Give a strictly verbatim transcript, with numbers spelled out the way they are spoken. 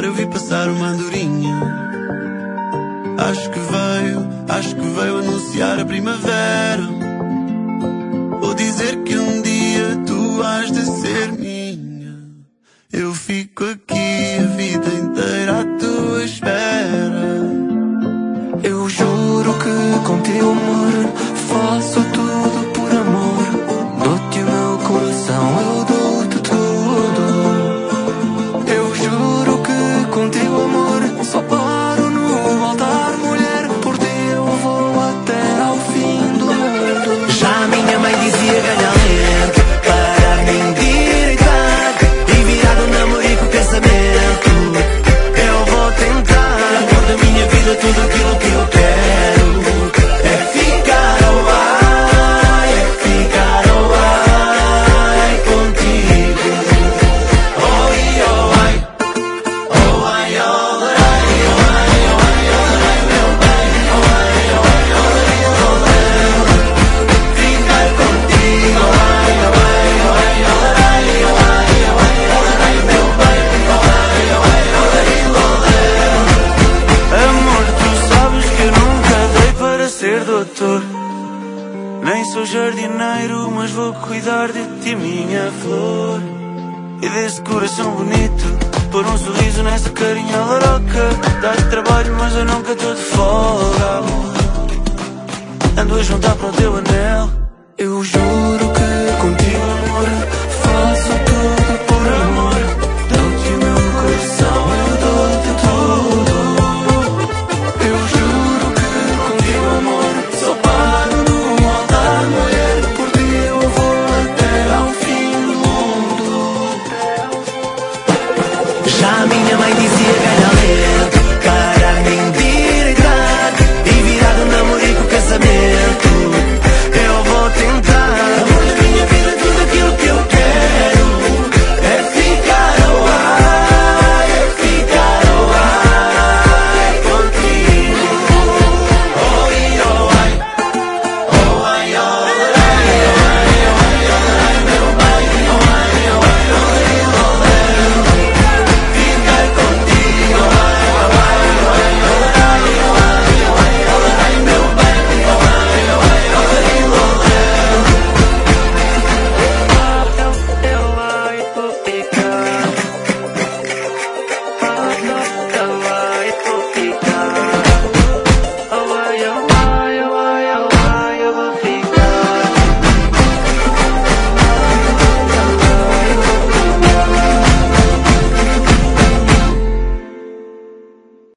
passar, eu vi passar uma andorinha. Acho que veio, acho que veio anunciar a primavera, ou dizer que um dia tu has de ser minha. Eu fico aqui a vida inteira à tua espera. Eu juro que com teu amor faço tudo por amor. Dou-te o meu coração, eu dou-te tudo. Eu juro que com teu amor só paro no altar, mulher. Por ti eu vou até ao fim do mundo. Já a minha mãe dizia ganhar lento para me endireitar, e virar o namoro com o pensamento. Eu vou tentar pôr da minha vida tudo aquilo que eu quero. É ficar ao ar, é ficar ao ar contigo. Oh, e oh, ai, oh, ai, oh, ai, oh, ai, oh, ai, oh, ai, meu bem, oh, ai, oh, ai, oh, ai, oh, ficar contigo. Oh, ai, oh, ai, oh, ai, oh, ai, oh, ai, oh, ai, oh, ai, meu bem, oh, ai, oh, ai, oh, ai. Amor, tu sabes que eu nunca dei para ser doutor, nem sou jardineiro, mas vou cuidar de ti, minha flor. E desse coração bonito, pôr um sorriso nessa carinha laroca. Dá-te trabalho, mas eu nunca estou de folga, amor. Ando a juntar para o teu anel. Eu juro que